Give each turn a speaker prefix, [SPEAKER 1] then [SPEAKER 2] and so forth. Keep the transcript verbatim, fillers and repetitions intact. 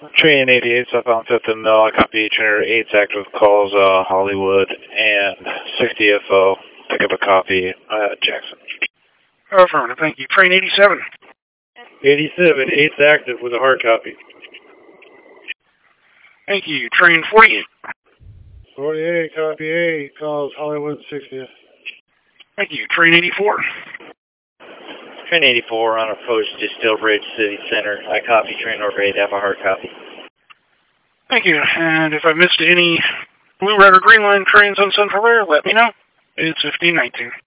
[SPEAKER 1] Train eighty-eight, South on fifth and Mill. I copy trainer eight's active calls, uh, Hollywood and sixty F O. Pick up a copy, uh, Jackson.
[SPEAKER 2] Affirmative, thank you. Train eighty-seven.
[SPEAKER 1] eighty-seven, eight's active with a hard copy.
[SPEAKER 2] Thank you. Train forty-eight.
[SPEAKER 1] forty-eight, copy eight, calls Hollywood sixtieth.
[SPEAKER 2] Thank you. Train eighty-four.
[SPEAKER 1] Train eighty-four on approach to Stillbridge City Center. I copy train number eight, have a hard copy.
[SPEAKER 2] Thank you. And if I missed any blue, red, or green line trains on Central Air, let me know. It's fifteen nineteen.